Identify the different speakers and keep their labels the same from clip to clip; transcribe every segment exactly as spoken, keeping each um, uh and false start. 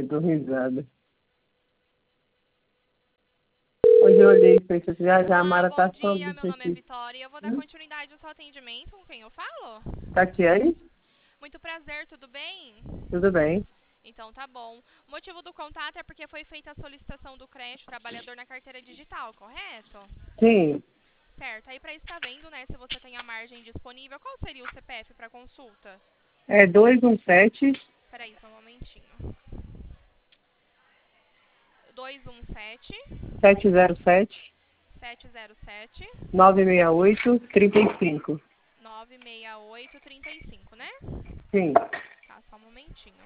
Speaker 1: dou risada. Hoje eu olhei e pensei, já já a Mara tá
Speaker 2: Bom
Speaker 1: falando
Speaker 2: dia,
Speaker 1: disso
Speaker 2: meu nome é
Speaker 1: aqui.
Speaker 2: Vitória e eu vou dar continuidade ao seu atendimento. Com quem eu falo?
Speaker 1: Tatiane?
Speaker 2: Muito prazer, tudo bem?
Speaker 1: Tudo bem?
Speaker 2: Então tá bom. O motivo do contato é porque foi feita a solicitação do crédito trabalhador na carteira digital, correto?
Speaker 1: Sim.
Speaker 2: Certo. Aí para estar vendo, né, se você tem a margem disponível, qual seria o C P F para consulta?
Speaker 1: É dois um sete,
Speaker 2: Peraí, só um momentinho. dois um sete,
Speaker 1: sete zero sete,
Speaker 2: sete zero sete,
Speaker 1: nove seis oito, três cinco.
Speaker 2: nove seis oito, três cinco, né?
Speaker 1: Sim.
Speaker 2: Tá, só um momentinho.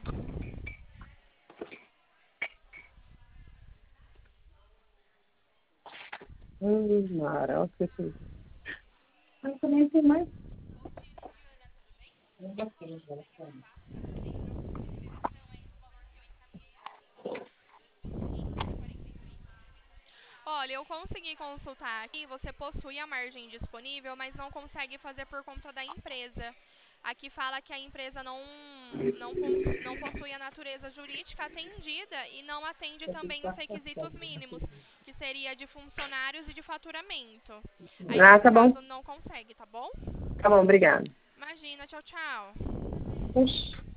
Speaker 1: Hum, Mara, olha o que você... Mas também tem mais.
Speaker 2: Olha, eu consegui consultar aqui, você possui a margem disponível, mas não consegue fazer por conta da empresa. Aqui fala que a empresa não, não, cons- não possui a natureza jurídica atendida e não atende também os requisitos mínimos, que seria de funcionários e de faturamento. Aí,
Speaker 1: Ah,
Speaker 2: nesse
Speaker 1: tá bom.
Speaker 2: caso, não consegue, tá bom?
Speaker 1: Tá bom, obrigada.
Speaker 2: Imagina, tchau, tchau.
Speaker 1: Oxi.